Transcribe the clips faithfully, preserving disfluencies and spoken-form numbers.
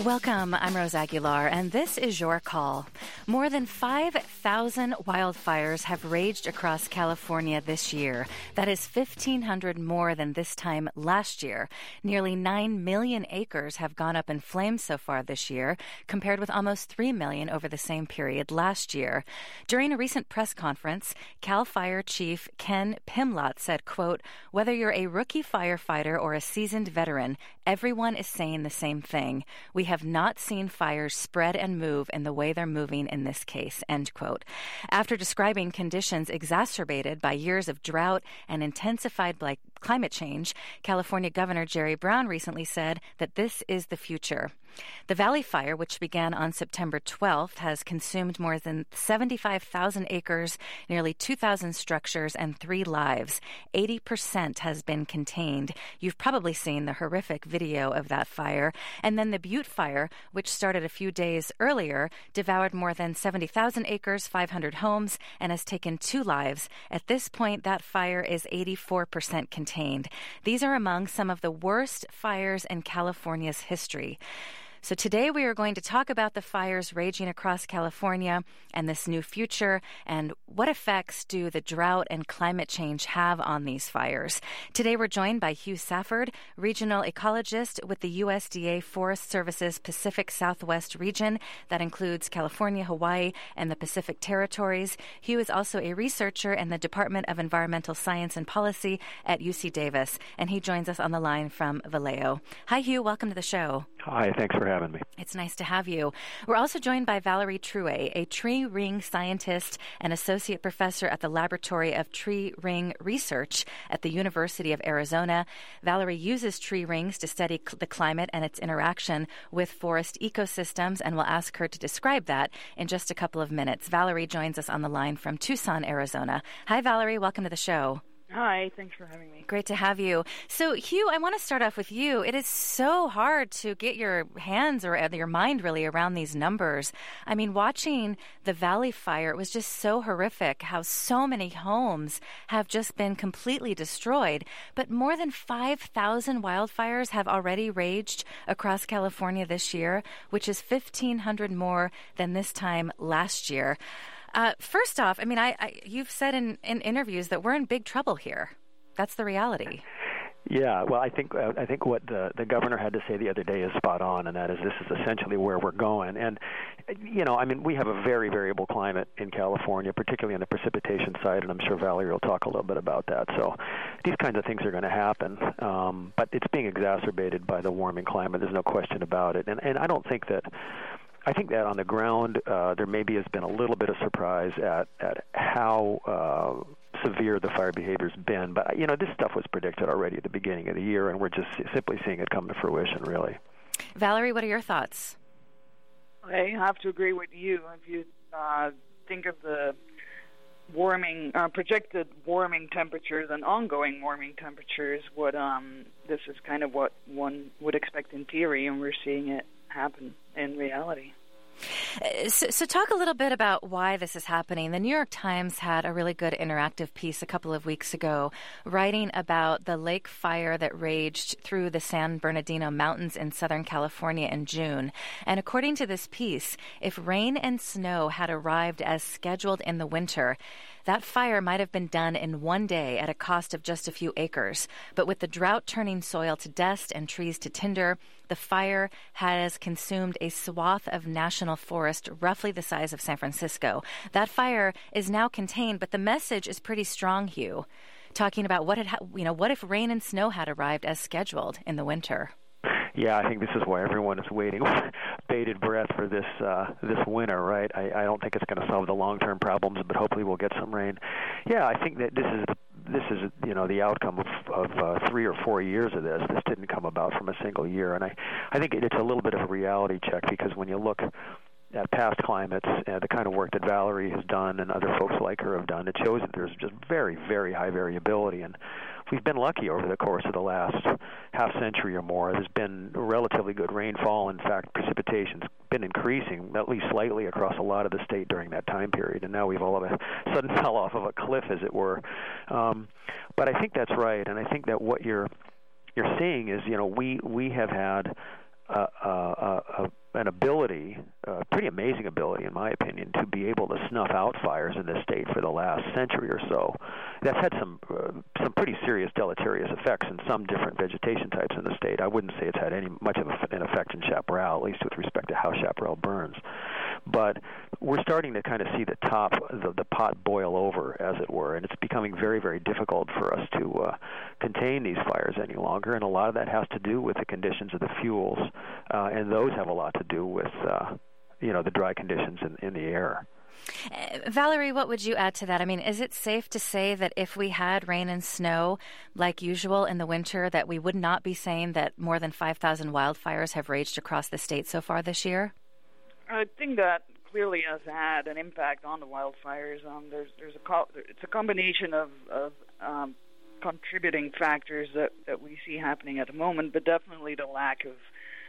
Welcome, I'm Rose Aguilar, and this is your call. More than five thousand wildfires have raged across California this year. That is fifteen hundred more than this time last year. Nearly nine million acres have gone up in flames so far this year, compared with almost three million over the same period last year. During a recent press conference, CAL FIRE Chief Ken Pimlott said, quote, "Whether you're a rookie firefighter or a seasoned veteran, everyone is saying the same thing. We have not seen fires spread and move in the way they're moving in this case," end quote. After describing conditions exacerbated by years of drought and intensified by climate change, California Governor Jerry Brown recently said that this is the future. The Valley Fire, which began on September twelfth, has consumed more than seventy-five thousand acres, nearly two thousand structures, and three lives. eighty percent has been contained. You've probably seen the horrific video of that fire. And then the Butte Fire, which started a few days earlier, devoured more than seventy thousand acres, five hundred homes, and has taken two lives. At this point, that fire is eighty-four percent contained. These are among some of the worst fires in California's history. So today we are going to talk about the fires raging across California and this new future, and what effects do the drought and climate change have on these fires. Today we're joined by Hugh Safford, regional ecologist with the U S D A Forest Service's Pacific Southwest region. That includes California, Hawaii, and the Pacific Territories. Hugh is also a researcher in the Department of Environmental Science and Policy at U C Davis, and he joins us on the line from Vallejo. Hi, Hugh. Welcome to the show. Hi, thanks for having me. It's nice to have you. We're also joined by Valerie Truay, a tree ring scientist and associate professor at the Laboratory of Tree Ring Research at the University of Arizona. Valerie uses tree rings to study cl- the climate and its interaction with forest ecosystems, and we'll ask her to describe that in just a couple of minutes. Valerie joins us on the line from Tucson, Arizona. Hi, Valerie. Welcome to the show. Hi, thanks for having me. Great to have you. So, Hugh, I want to start off with you. It is so hard to get your hands or your mind really around these numbers. I mean, watching the Valley Fire, it was just so horrific how so many homes have just been completely destroyed. But more than five thousand wildfires have already raged across California this year, which is fifteen hundred more than this time last year. Uh, first off, I mean, I, I you've said in, in interviews that we're in big trouble here. That's the reality. Yeah, well, I think uh, I think what the, the governor had to say the other day is spot on, and that is this is essentially where we're going. And, you know, I mean, we have a very variable climate in California, particularly on the precipitation side, and I'm sure Valerie will talk a little bit about that. So these kinds of things are going to happen, um, but it's being exacerbated by the warming climate. There's no question about it. And, and I don't think that... I think that on the ground, uh, there maybe has been a little bit of surprise at, at how uh, severe the fire behavior's been. But, you know, this stuff was predicted already at the beginning of the year, and we're just simply seeing it come to fruition, really. Valerie, what are your thoughts? I have to agree with you. If you uh, think of the warming, uh, projected warming temperatures and ongoing warming temperatures, what um, this is kind of what one would expect in theory, and we're seeing it happen in reality. So, so talk a little bit about why this is happening. The New York Times had a really good interactive piece a couple of weeks ago writing about the lake fire that raged through the San Bernardino Mountains in Southern California in June. And according to this piece, if rain and snow had arrived as scheduled in the winter, that fire might have been done in one day at a cost of just a few acres. But with the drought turning soil to dust and trees to tinder, the fire has consumed a swath of national forest roughly the size of San Francisco. That fire is now contained, but the message is pretty strong, Hugh, talking about what had, ha- you know, what if rain and snow had arrived as scheduled in the winter? Yeah, I think this is why everyone is waiting with bated breath for this uh, this winter, right? I, I don't think it's going to solve the long-term problems, but hopefully we'll get some rain. Yeah, I think that this is this is you know the outcome of, of uh, three or four years of this. This didn't come about from a single year, and I I think it's a little bit of a reality check, because when you look at past climates, uh, the kind of work that Valerie has done and other folks like her have done, it shows that there's just very, very high variability. And we've been lucky over the course of the last half century or more. There's been relatively good rainfall. In fact, precipitation's been increasing, at least slightly, across a lot of the state during that time period. And now we've all of a sudden fell off of a cliff, as it were. Um, but I think that's right. And I think that what you're you're seeing is, you know, we, we have had a, a, a an ability, a pretty amazing ability, in my opinion, to be able to snuff out fires in this state for the last century or so. That's had some uh, some pretty serious deleterious effects in some different vegetation types in the state. I wouldn't say it's had any much of a, an effect in chaparral, at least with respect to how chaparral burns. But we're starting to kind of see the top, the, the pot boil over, as it were, and it's becoming very, very difficult for us to uh, contain these fires any longer, and a lot of that has to do with the conditions of the fuels, uh, and those have a lot to do with, uh, you know, the dry conditions in, in the air. Uh, Valerie, what would you add to that? I mean, is it safe to say that if we had rain and snow like usual in the winter, that we would not be saying that more than five thousand wildfires have raged across the state so far this year? I think that clearly has had an impact on the wildfires. Um, there's there's a co- it's a combination of, of um, contributing factors that, that we see happening at the moment, but definitely the lack of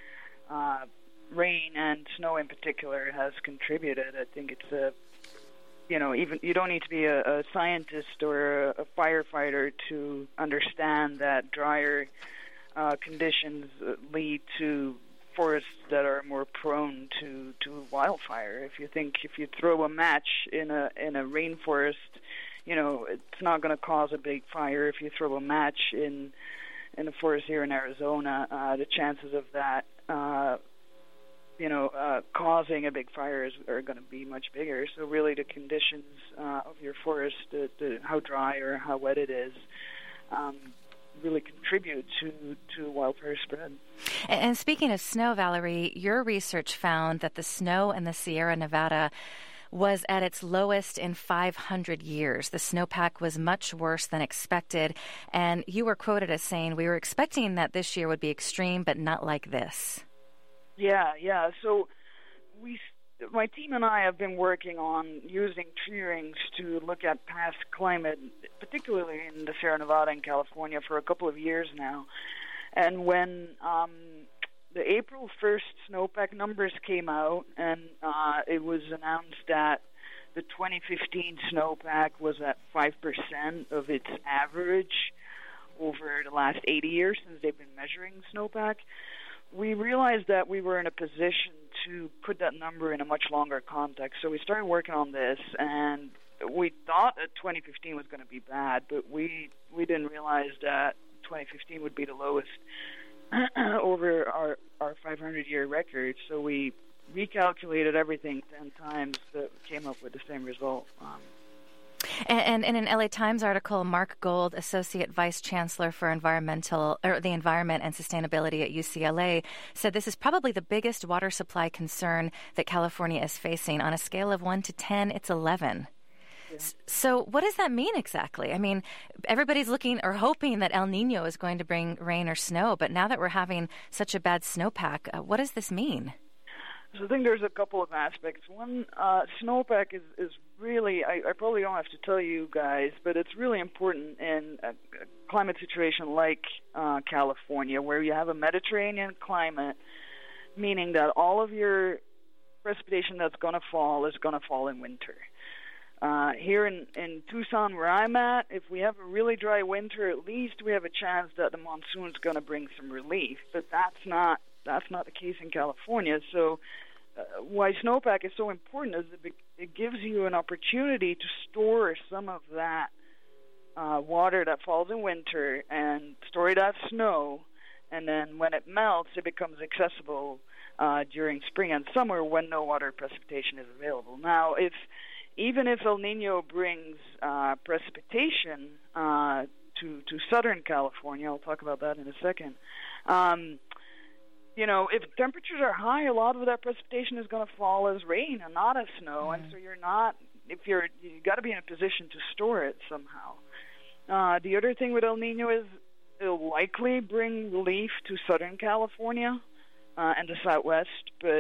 uh, rain and snow in particular has contributed. I think it's a you know even you don't need to be a, a scientist or a, a firefighter to understand that drier uh, conditions lead to forests that are more prone to, to wildfire. If you think if you throw a match in a in a rainforest, you know it's not going to cause a big fire. If you throw a match in in a forest here in Arizona, uh, the chances of that uh, you know uh, causing a big fire is, are going to be much bigger. So really, the conditions uh, of your forest, the, the, how dry or how wet it is, Um, really contribute to, to wildfire spread. And speaking of snow, Valerie, your research found that the snow in the Sierra Nevada was at its lowest in five hundred years. The snowpack was much worse than expected, and you were quoted as saying, "We were expecting that this year would be extreme, but not like this." Yeah, yeah. So we my team and I have been working on using tree rings to look at past climate, particularly in the Sierra Nevada and California, for a couple of years now. And when um, the April first snowpack numbers came out, and uh, it was announced that the twenty fifteen snowpack was at five percent of its average over the last eighty years since they've been measuring snowpack, we realized that we were in a position to put that number in a much longer context. So we started working on this, and we thought that twenty fifteen was going to be bad, but we we didn't realize that twenty fifteen would be the lowest over our, our five hundred year record. So we recalculated everything ten times, but came up with the same result. Um, And, and in an L A Times article, Mark Gold, Associate Vice Chancellor for Environmental or the Environment and Sustainability at U C L A, said this is probably the biggest water supply concern that California is facing. On a scale of one to ten, it's eleven. Yeah. So what does that mean exactly? I mean, everybody's looking or hoping that El Nino is going to bring rain or snow, but now that we're having such a bad snowpack, uh, what does this mean? So I think there's a couple of aspects. One, uh, snowpack is, is really, I, I probably don't have to tell you guys, but it's really important in a, a climate situation like uh, California, where you have a Mediterranean climate, meaning that all of your precipitation that's going to fall is going to fall in winter. Uh, here in, in Tucson, where I'm at, if we have a really dry winter, at least we have a chance that the monsoon's going to bring some relief. But that's not that's not the case in California. So uh, why snowpack is so important is it, it gives you an opportunity to store some of that uh, water that falls in winter and store it as snow, and then when it melts, it becomes accessible uh, during spring and summer when no water precipitation is available. Now, if even if El Nino brings uh, precipitation uh, to to Southern California, I'll talk about that in a second. Um, you know, if temperatures are high, a lot of that precipitation is going to fall as rain and not as snow, mm-hmm. and so you're not. If you're, you got to be in a position to store it somehow. Uh, the other thing with El Nino is it'll likely bring relief to Southern California uh, and the Southwest, but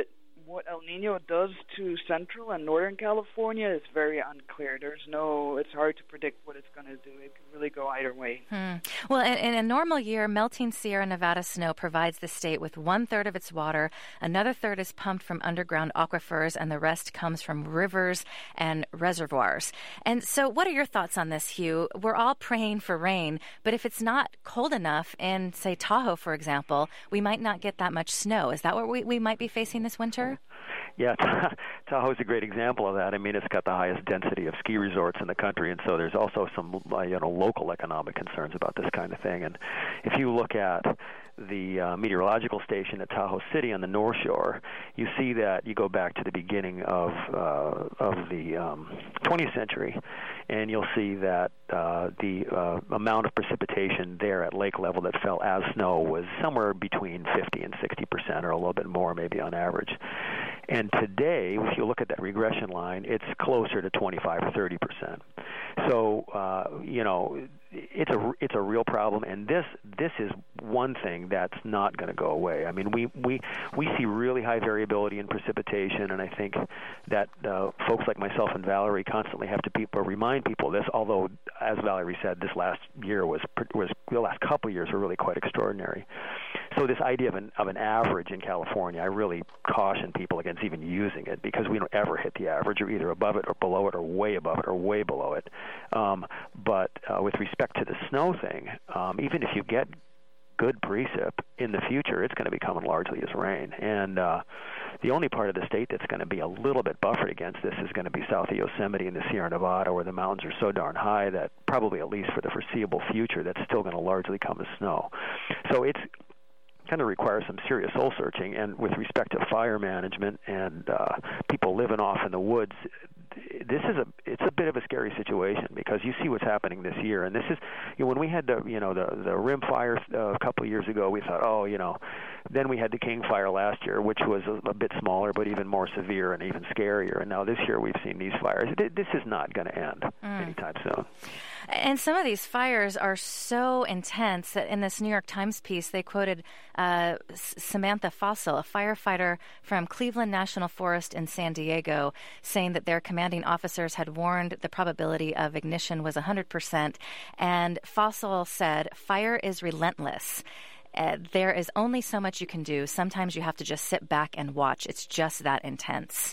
what El Nino does to Central and Northern California is very unclear. There's no, it's hard to predict what it's going to do. It can really go either way. Hmm. Well, in, in a normal year, melting Sierra Nevada snow provides the state with one third of its water, another third is pumped from underground aquifers, and the rest comes from rivers and reservoirs. And so what are your thoughts on this, Hugh? We're all praying for rain, but if it's not cold enough in, say, Tahoe, for example, we might not get that much snow. Is that what we, we might be facing this winter? Yeah, Tahoe's a great example of that. I mean, it's got the highest density of ski resorts in the country, and so there's also some, uh, you know, local economic concerns about this kind of thing. And if you look at the uh, meteorological station at Tahoe City on the North Shore, you see that you go back to the beginning of uh, of the um, twentieth century, and you'll see that uh, the uh, amount of precipitation there at lake level that fell as snow was somewhere between fifty and sixty percent, or a little bit more maybe on average. And today, if you look at that regression line, it's closer to twenty-five or thirty percent. So, uh, you know, it's a it's a real problem, and this this is one thing that's not going to go away. I mean, we we we see really high variability in precipitation, and I think that uh, folks like myself and Valerie constantly have to people remind people of this. Although, as Valerie said, this last year was was the last couple of years were really quite extraordinary. So this idea of an of an average in California, I really caution people against even using it, because we don't ever hit the average. You're either above it or below it, or way above it or way below it. Um, but uh, with respect to the snow thing, um, even if you get good precip in the future, it's going to be coming largely as rain. And uh, the only part of the state that's going to be a little bit buffered against this is going to be south of Yosemite and the Sierra Nevada, where the mountains are so darn high that probably, at least for the foreseeable future, that's still going to largely come as snow. So it's kind of requires some serious soul searching. And with respect to fire management and uh, people living off in the woods, this is a it's a bit of a scary situation, because you see what's happening this year. And this is, you know, when we had the you know the the Rim fire uh, a couple of years ago, we thought, oh, you know, then we had the King fire last year, which was a, a bit smaller but even more severe and even scarier. And now this year we've seen these fires. This is not going to end mm. anytime soon. And some of these fires are so intense that in this New York Times piece, they quoted uh, Samantha Fossil, a firefighter from Cleveland National Forest in San Diego, saying that their commanding officers had warned the probability of ignition was one hundred percent. And Fossil said, "Fire is relentless. Uh, there is only so much you can do. Sometimes you have to just sit back and watch. It's just that intense."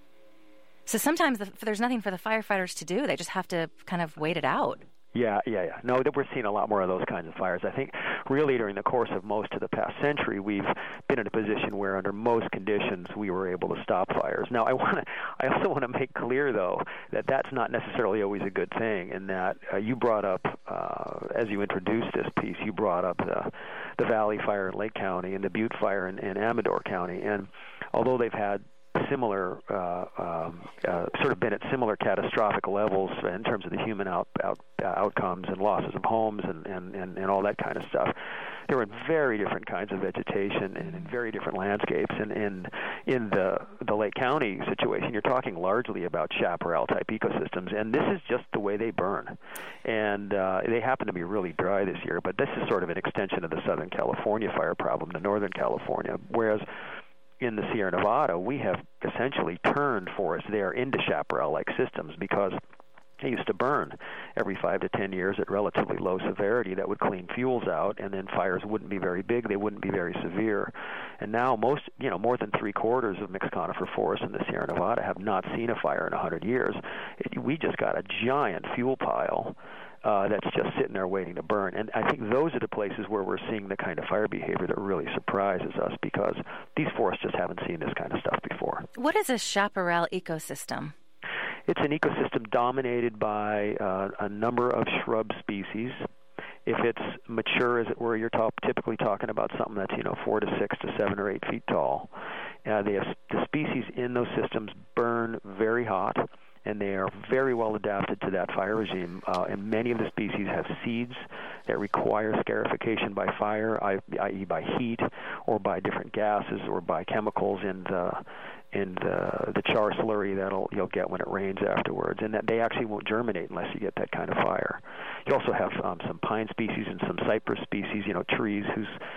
So sometimes the, there's nothing for the firefighters to do. They just have to kind of wait it out. Yeah, yeah, yeah. No, we're seeing a lot more of those kinds of fires. I think really during the course of most of the past century, we've been in a position where under most conditions we were able to stop fires. Now, I want to, I also want to make clear, though, that that's not necessarily always a good thing, and that uh, you brought up, uh, as you introduced this piece, you brought up the, the Valley Fire in Lake County and the Butte Fire in, in Amador County. And although they've had similar, uh, um, uh, sort of been at similar catastrophic levels in terms of the human out, out, uh, outcomes and losses of homes and, and, and, and all that kind of stuff, they were in very different kinds of vegetation and in very different landscapes. And in in the the Lake County situation, you're talking largely about chaparral-type ecosystems, and this is just the way they burn. And uh, they happen to be really dry this year, but this is sort of an extension of the Southern California fire problem to Northern California, whereas in the Sierra Nevada, we have essentially turned forests there into chaparral-like systems, because they used to burn every five to ten years at relatively low severity. That would clean fuels out, and then fires wouldn't be very big. They wouldn't be very severe. And now most, you know, more than three quarters of mixed conifer forests in the Sierra Nevada have not seen a fire in a hundred years. It, we just got a giant fuel pile Uh, that's just sitting there waiting to burn. And I think those are the places where we're seeing the kind of fire behavior that really surprises us, because these forests just haven't seen this kind of stuff before. What is a chaparral ecosystem? It's an ecosystem dominated by uh, a number of shrub species. If it's mature, as it were, you're top, typically talking about something that's, you know, four to six to seven or eight feet tall. Uh, they have, the species in those systems burn very hot, and they are very well adapted to that fire regime. Uh, and many of the species have seeds that require scarification by fire, that is by heat or by different gases or by chemicals in the in the, the char slurry that'll you'll get when it rains afterwards. And that they actually won't germinate unless you get that kind of fire. You also have um, some pine species and some cypress species, you know, trees whose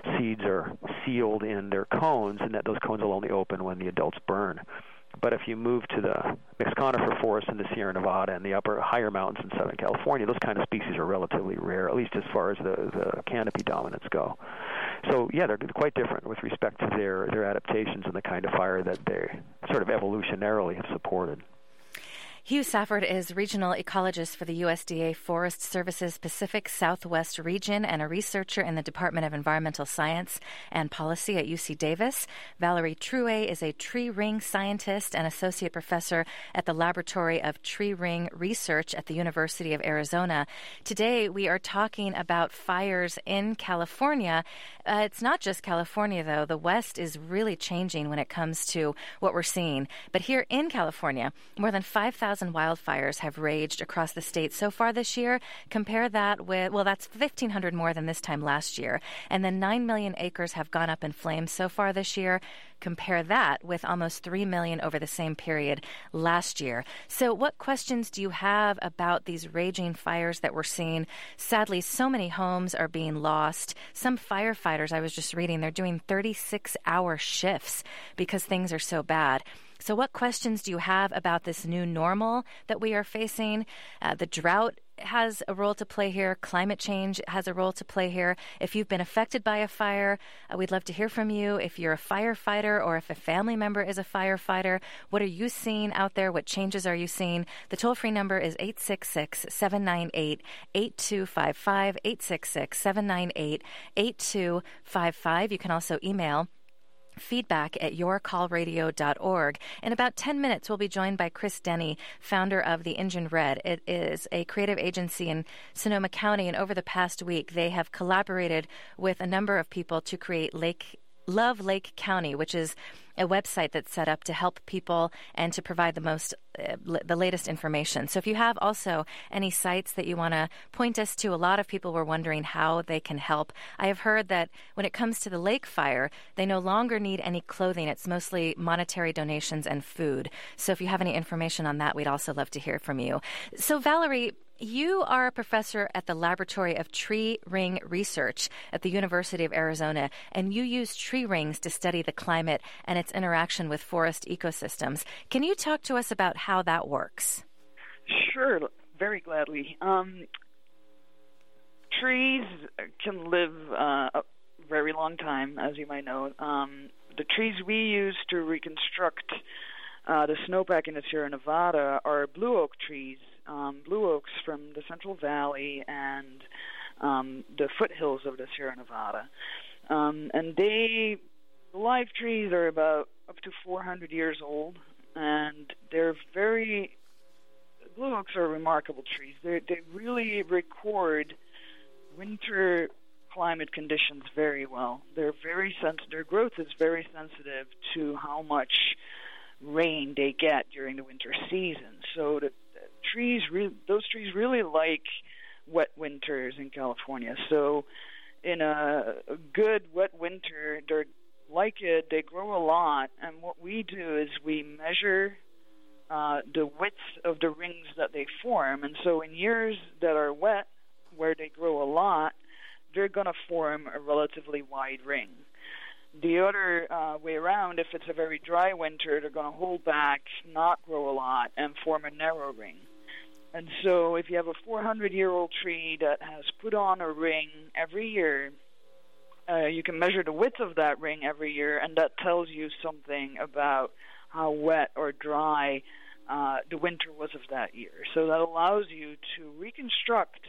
seeds are sealed in their cones, and that those cones will only open when the adults burn. But if you move to the mixed conifer forest in the Sierra Nevada and the upper higher mountains in Southern California, those kind of species are relatively rare, at least as far as the, the canopy dominants go. So, yeah, they're quite different with respect to their, their adaptations and the kind of fire that they sort of evolutionarily have supported. Hugh Safford is regional ecologist for the U S D A Forest Service's Pacific Southwest region and a researcher in the Department of Environmental Science and Policy at U C Davis. Valerie Truay is a tree ring scientist and associate professor at the Laboratory of Tree Ring Research at the University of Arizona. Today, we are talking about fires in California. Uh, it's not just California, though. The West is really changing when it comes to what we're seeing. But here in California, more than five thousand wildfires have raged across the state so far this year. Compare that with, well, that's fifteen hundred more than this time last year. And then nine million acres have gone up in flames so far this year. Compare that with almost three million over the same period last year. So what questions do you have about these raging fires that we're seeing? Sadly, so many homes are being lost. Some firefighters, I was just reading, they're doing thirty-six hour shifts because things are so bad. So what questions do you have about this new normal that we are facing? Uh, the drought has a role to play here. Climate change has a role to play here. If you've been affected by a fire, uh, we'd love to hear from you. If you're a firefighter or if a family member is a firefighter, what are you seeing out there? What changes are you seeing? The toll-free number is eight six six, seven nine eight, eight two five five, eight six six, seven nine eight, eight two five five. You can also email feedback at your call radio dot org. In about ten minutes, we'll be joined by Chris Denny, founder of The Engine Red. It is a creative agency in Sonoma County, and over the past week, they have collaborated with a number of people to create Lake Love Lake County, which is a website that's set up to help people and to provide the most, uh, l- the latest information. So if you have also any sites that you want to point us to, a lot of people were wondering how they can help. I have heard that when it comes to the lake fire, they no longer need any clothing. It's mostly monetary donations and food. So if you have any information on that, we'd also love to hear from you. So Valerie, you are a professor at the Laboratory of Tree Ring Research at the University of Arizona, and you use tree rings to study the climate and its interaction with forest ecosystems. Can you talk to us about how that works? Sure, very gladly. Um, trees can live uh, a very long time, as you might know. Um, the trees we use to reconstruct uh, the snowpack in the Sierra Nevada are blue oak trees. Um, blue oaks from the Central Valley and um, the foothills of the Sierra Nevada. Um, and they, the live trees are about up to four hundred years old, and they're very, blue oaks are remarkable trees. They're, they really record winter climate conditions very well. They're very sensitive, their growth is very sensitive to how much rain they get during the winter season. So the trees, re- those trees really like wet winters in California. So in a, a good wet winter, they're like it, they grow a lot. And what we do is we measure uh, the width of the rings that they form. And so in years that are wet, where they grow a lot, they're going to form a relatively wide ring. The other uh, way around, if it's a very dry winter, they're going to hold back, not grow a lot, and form a narrow ring. And so if you have a four hundred year old tree that has put on a ring every year, uh, you can measure the width of that ring every year, and that tells you something about how wet or dry uh, the winter was of that year. So that allows you to reconstruct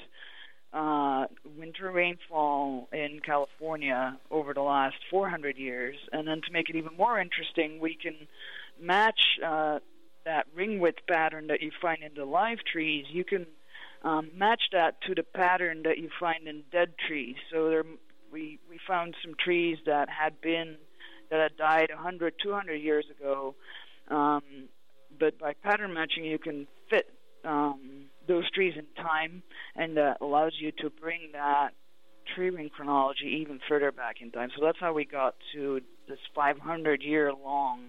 uh, winter rainfall in California over the last four hundred years. And then to make it even more interesting, we can match uh, that ring width pattern that you find in the live trees. You can um, match that to the pattern that you find in dead trees. So there, we we found some trees that had been that had died one hundred, two hundred years ago. Um, but by pattern matching, you can fit um, those trees in time, and that allows you to bring that tree ring chronology even further back in time. So that's how we got to this five hundred year long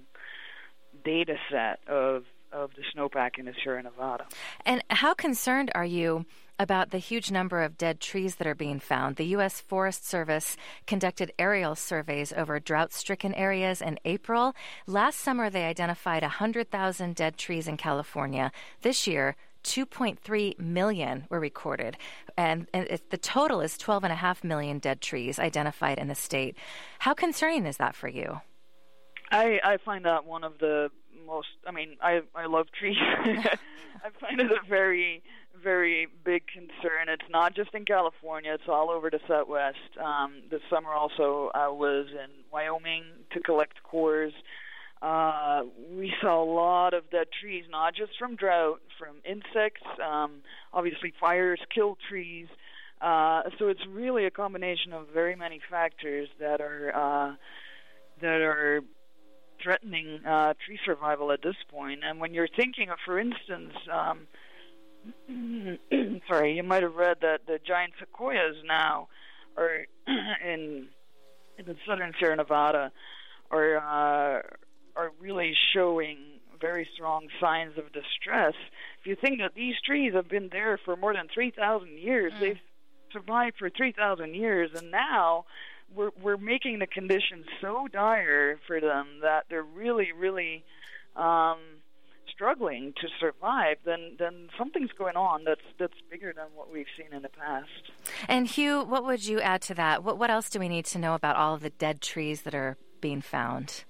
data set of of the snowpack in the Sierra Nevada. And how concerned are you about the huge number of dead trees that are being found. The U S Forest Service conducted aerial surveys over drought-stricken areas in April. Last summer, they identified one hundred thousand dead trees in California. This year, two point three million were recorded, and, and it, the total is twelve point five million dead trees identified in the state. How concerning is that for you? I, I find that one of the most, I mean, I, I love trees. I find it a very, very big concern. It's not just in California, it's all over the Southwest. Um, this summer also I was in Wyoming to collect cores. Uh, we saw a lot of dead trees, not just from drought, from insects. Um, obviously, fires kill trees. Uh, so it's really a combination of very many factors that are uh, that are threatening uh, tree survival at this point. And when you're thinking of, for instance, um, sorry, you might have read that the giant sequoias now are in in the southern Sierra Nevada are uh, are really showing very strong signs of distress. If you think that these trees have been there for more than three thousand years, mm. they've survived for three thousand years, and now we're we're making the conditions so dire for them that they're really, really um, struggling to survive, then then something's going on that's that's bigger than what we've seen in the past. And Hugh, what would you add to that? What what else do we need to know about all of the dead trees that are being found?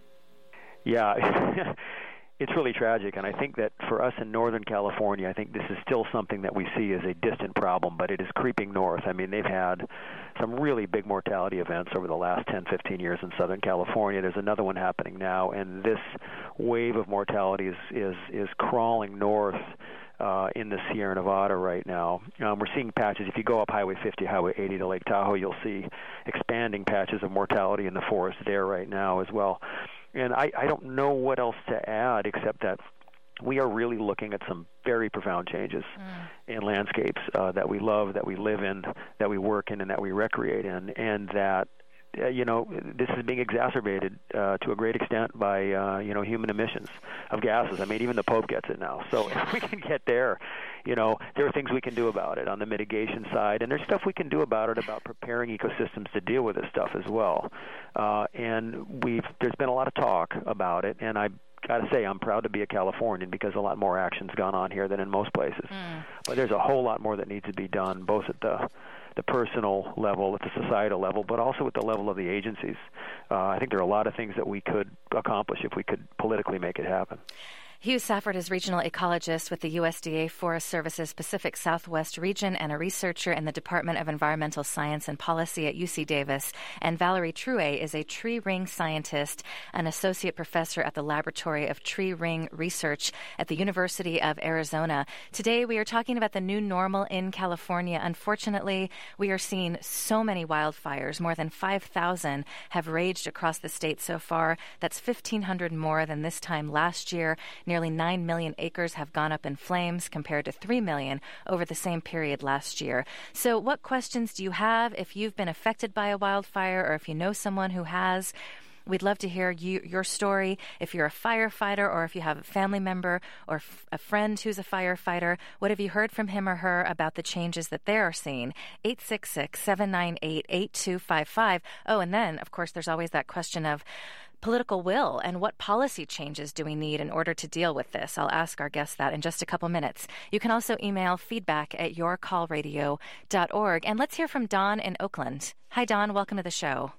Yeah, it's really tragic, and I think that for us in Northern California, I think this is still something that we see as a distant problem, but it is creeping north. I mean, they've had some really big mortality events over the last ten, fifteen years in Southern California. There's another one happening now, and this wave of mortality is is, is crawling north uh, in the Sierra Nevada right now. Um, we're seeing patches. If you go up Highway fifty, Highway eighty to Lake Tahoe, you'll see expanding patches of mortality in the forest there right now as well. And I, I don't know what else to add except that we are really looking at some very profound changes mm. in landscapes uh, that we love, that we live in, that we work in, and that we recreate in, and that, uh, you know, this is being exacerbated uh, to a great extent by, uh, you know, human emissions of gases. I mean, even the Pope gets it now. So if we can get there, you know, there are things we can do about it on the mitigation side, and there's stuff we can do about it, about preparing ecosystems to deal with this stuff as well. Uh, and we've there's been a lot of talk about it, and I got to say I'm proud to be a Californian because a lot more action's gone on here than in most places. Mm. But there's a whole lot more that needs to be done, both at the the personal level, at the societal level, but also at the level of the agencies. Uh, I think there are a lot of things that we could accomplish if we could politically make it happen. Hugh Safford is regional ecologist with the U S D A Forest Service's Pacific Southwest region and a researcher in the Department of Environmental Science and Policy at U C Davis. And Valerie Truet is a tree ring scientist, an associate professor at the Laboratory of Tree Ring Research at the University of Arizona. Today, we are talking about the new normal in California. Unfortunately, we are seeing so many wildfires. More than five thousand have raged across the state so far. That's fifteen hundred more than this time last year. Nearly nine million acres have gone up in flames compared to three million over the same period last year. So what questions do you have if you've been affected by a wildfire or if you know someone who has? We'd love to hear you, your story. If you're a firefighter or if you have a family member or f- a friend who's a firefighter, what have you heard from him or her about the changes that they are seeing? eight six six, seven nine eight, eight two five five. Oh, and then, of course, there's always that question of political will and what policy changes do we need in order to deal with this? I'll ask our guests that in just a couple minutes. You can also email feedback at your call radio dot org. And let's hear from Don in Oakland. Hi, Don. Welcome to the show.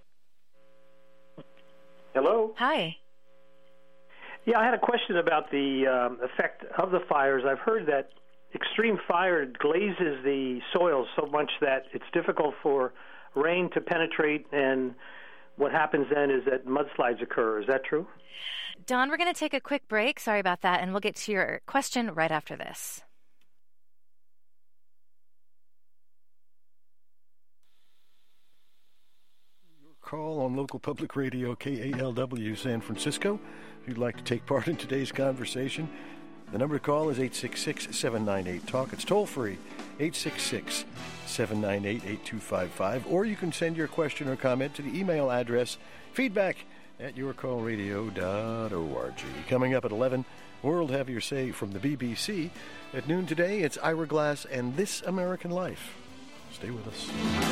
Hello. Hi. Yeah, I had a question about the um, effect of the fires. I've heard that extreme fire glazes the soil so much that it's difficult for rain to penetrate, and what happens then is that mudslides occur. Is that true? Don, we're going to take a quick break. Sorry about that, and we'll get to your question right after this. Your call on local public radio K A L W San Francisco. If you'd like to take part in today's conversation, the number to call is eight six six, seven nine eight, talk. It's toll-free, eight six six, seven nine eight, eight two five five. Or you can send your question or comment to the email address feedback at your call radio dot org. Coming up at eleven, World Have Your Say from the B B C. At noon today, it's Ira Glass and This American Life. Stay with us.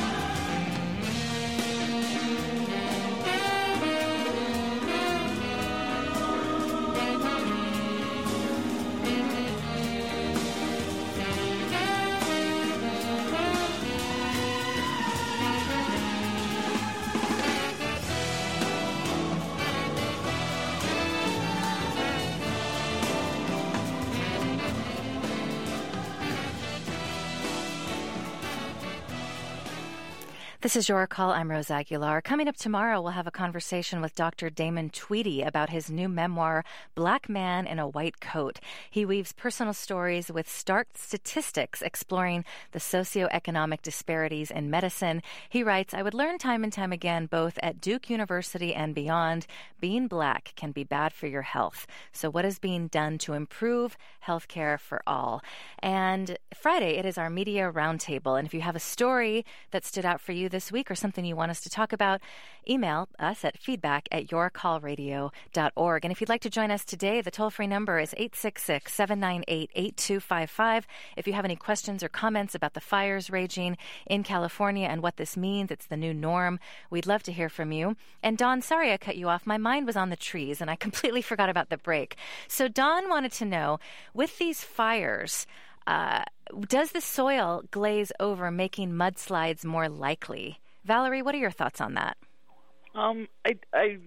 This is Your Call. I'm Rose Aguilar. Coming up tomorrow, we'll have a conversation with Doctor Damon Tweedy about his new memoir, Black Man in a White Coat. He weaves personal stories with stark statistics exploring the socioeconomic disparities in medicine. He writes, I would learn time and time again, both at Duke University and beyond, being black can be bad for your health. So what is being done to improve health care for all? And Friday, it is our Media Roundtable. And if you have a story that stood out for you this week or something you want us to talk about, email us at feedback at your call radio dot org. And if you'd like to join us today, the toll-free number is eight six six, seven nine eight, eight two five five. If you have any questions or comments about the fires raging in California and what this means, it's the new norm, we'd love to hear from you. And Don, sorry I cut you off. My mind was on the trees and I completely forgot about the break. So Don wanted to know, with these fires, uh, does the soil glaze over, making mudslides more likely? Valerie, what are your thoughts on that? Um, I, I,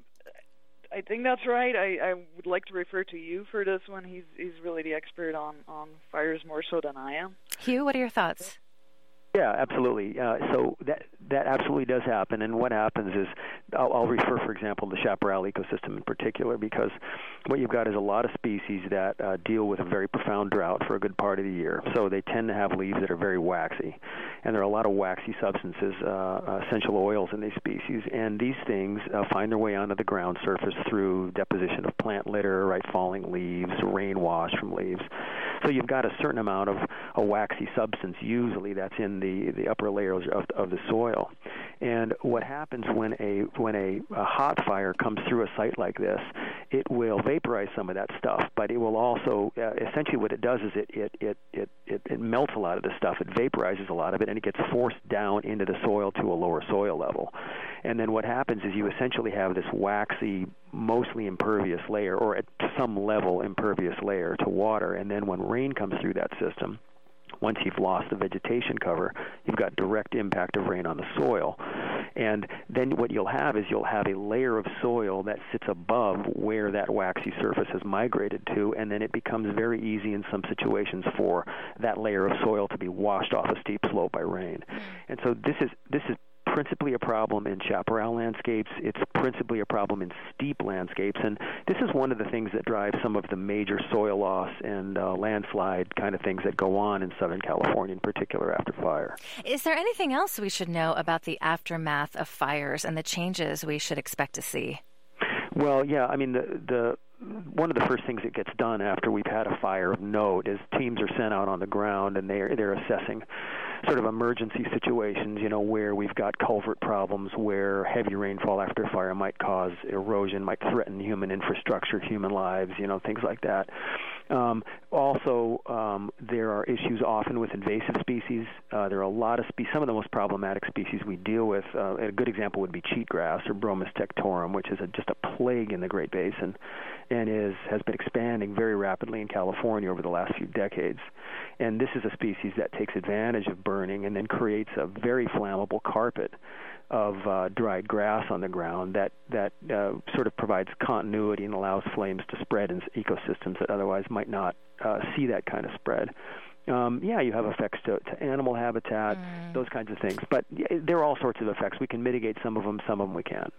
I think that's right. I, I would like to refer to you for this one. He's he's really the expert on, on fires more so than I am. Hugh, what are your thoughts? Yeah, absolutely. Uh, so that that absolutely does happen. And what happens is, I'll, I'll refer, for example, to the chaparral ecosystem in particular, because what you've got is a lot of species that uh, deal with a very profound drought for a good part of the year. So they tend to have leaves that are very waxy. And there are a lot of waxy substances, uh, essential oils in these species. And these things uh, find their way onto the ground surface through deposition of plant litter, right, falling leaves, rain wash from leaves. So you've got a certain amount of a waxy substance, usually that's in the, the upper layers of, of the soil. And what happens when a when a, a hot fire comes through a site like this, it will vaporize some of that stuff, but it will also, uh, essentially what it does is it it, it, it, it it melts a lot of the stuff, it vaporizes a lot of it, and it gets forced down into the soil to a lower soil level. And then what happens is you essentially have this waxy, mostly impervious layer, or at some level impervious layer to water, and then when rain comes through that system, once you've lost the vegetation cover, you've got direct impact of rain on the soil. And then what you'll have is you'll have a layer of soil that sits above where that waxy surface has migrated to, and then it becomes very easy in some situations for that layer of soil to be washed off a steep slope by rain. And so this is this is principally a problem in chaparral landscapes. It's principally a problem in steep landscapes, and this is one of the things that drives some of the major soil loss and uh, landslide kind of things that go on in Southern California in particular after fire. Is there anything else we should know about the aftermath of fires and the changes we should expect to see? Well, yeah, I mean, the the one of the first things that gets done after we've had a fire of note is teams are sent out on the ground and they're they're assessing sort of emergency situations, you know, where we've got culvert problems, where heavy rainfall after fire might cause erosion, might threaten human infrastructure, human lives, you know, things like that. Um, also, um, there are issues often with invasive species. Uh, there are a lot of species, some of the most problematic species we deal with. Uh, a good example would be cheatgrass or Bromus tectorum, which is a, just a plague in the Great Basin and is has been expanding very rapidly in California over the last few decades. And this is a species that takes advantage of burning and then creates a very flammable carpet of uh, dried grass on the ground that that uh, sort of provides continuity and allows flames to spread in ecosystems that otherwise might not uh, see that kind of spread. Um, yeah, you have effects to, to animal habitat, mm. those kinds of things. But yeah, there are all sorts of effects. We can mitigate some of them, some of them we can't.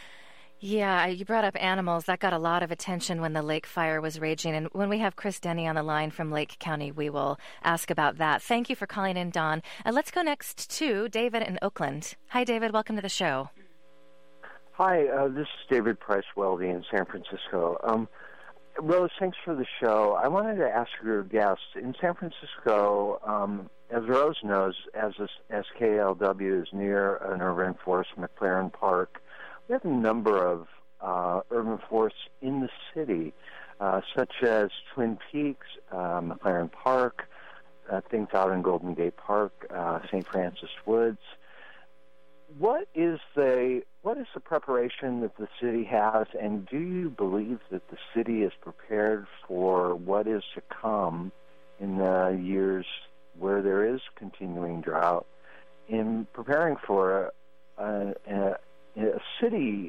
Yeah, you brought up animals. That got a lot of attention when the lake fire was raging. And when we have Chris Denny on the line from Lake County, we will ask about that. Thank you for calling in, Don. And let's go next to David in Oakland. Hi, David. Welcome to the show. Hi, uh, this is David Price Weldy in San Francisco. Um, Rose, thanks for the show. I wanted to ask your guest, in San Francisco, um, as Rose knows, as S K L W is near an urban forest, McLaren Park, we have a number of uh, urban forests in the city, uh, such as Twin Peaks, uh, McLaren Park, uh, things out in Golden Gate Park, uh, Saint Francis Woods. What is the what is the preparation that the city has, and do you believe that the city is prepared for what is to come in the years where there is continuing drought, in preparing for a, a, a, a city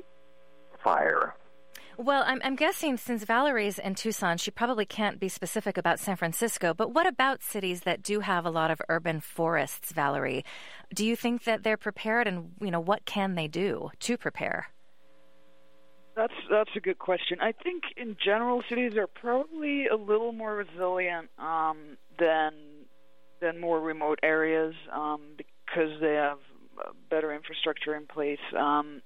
fire? Well, I'm, I'm guessing since Valerie's in Tucson, she probably can't be specific about San Francisco, but what about cities that do have a lot of urban forests, Valerie? Do you think that they're prepared, and, you know, what can they do to prepare? That's that's a good question. I think in general, cities are probably a little more resilient um, than than more remote areas um, because they have better infrastructure in place. Um,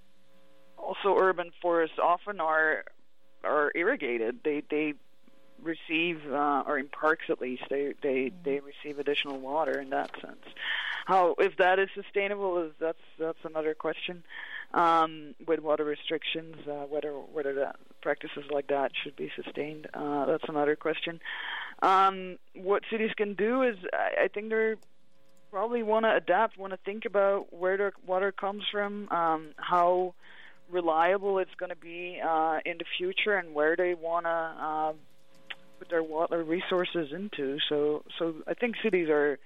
Also, urban forests often are are irrigated. They they receive, uh, or in parks at least, they, they, they receive additional water in that sense. How if that is sustainable is that's that's another question. Um, with water restrictions, uh, whether whether that practices like that should be sustained, uh, that's another question. Um, what cities can do is, I, I think they're probably want to adapt, want to think about where their water comes from, um, how reliable it's going to be uh, in the future, and where they want to uh, put their water resources into. So, so I think cities are